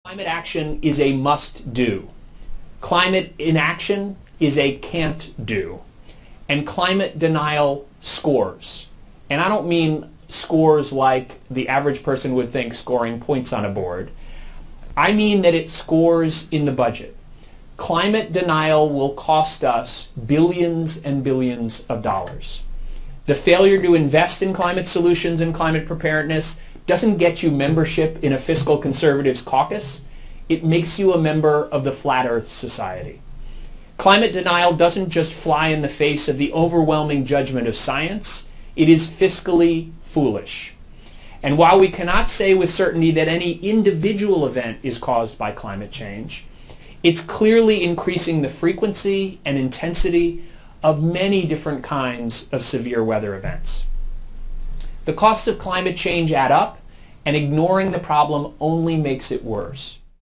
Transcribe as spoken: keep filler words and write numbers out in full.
Climate action is a must-do. Climate inaction is a can't-do. And climate denial scores. And I don't mean scores like the average person would think scoring points on a board. I mean that it scores in the budget. Climate denial will cost us billions and billions of dollars. The failure to invest in climate solutions and climate preparedness doesn't get you membership in a fiscal conservatives caucus. It makes you a member of the Flat Earth Society. Climate denial doesn't just fly in the face of the overwhelming judgment of science. It is fiscally foolish. And while we cannot say with certainty that any individual event is caused by climate change, it's clearly increasing the frequency and intensity of many different kinds of severe weather events. The costs of climate change add up, and ignoring the problem only makes it worse.